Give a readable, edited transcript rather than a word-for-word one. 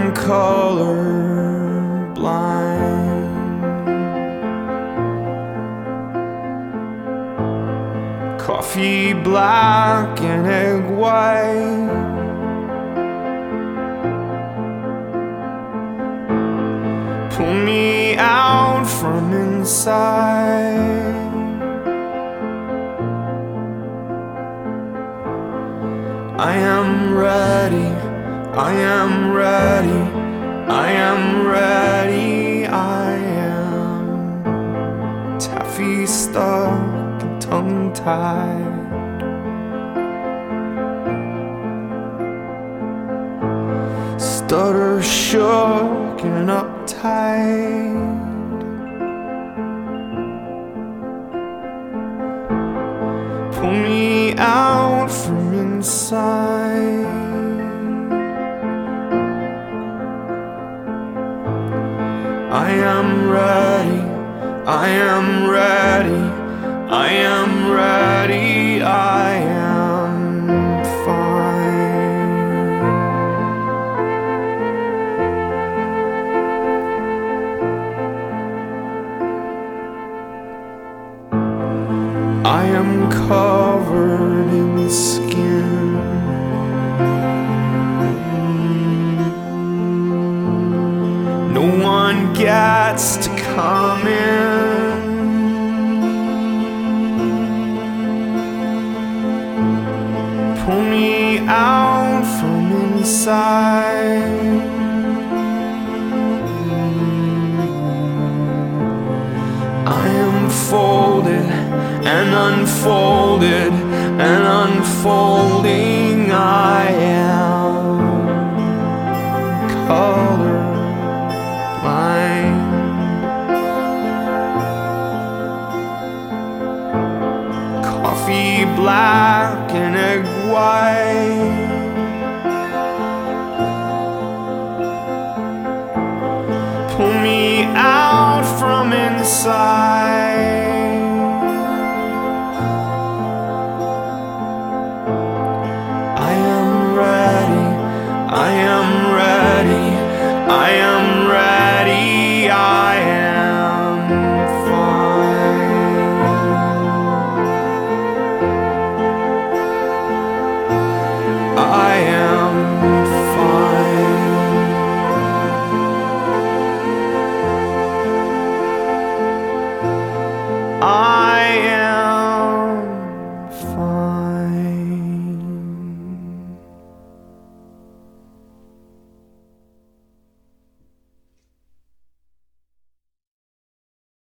am color blind. Coffee black and egg white. Pull me out from inside. I am ready, I am ready, I am ready, I am taffy stuck and tongue-tied. Stutter shook and uptight. Pull me out from inside. I am ready, I am ready, I am ready, I am fine. I am covered in skin. No one gets to come in. Pull me out from inside. I am folded and unfolded and unfolding. I am color blind. Coffee black and egg white. Pull me out from inside.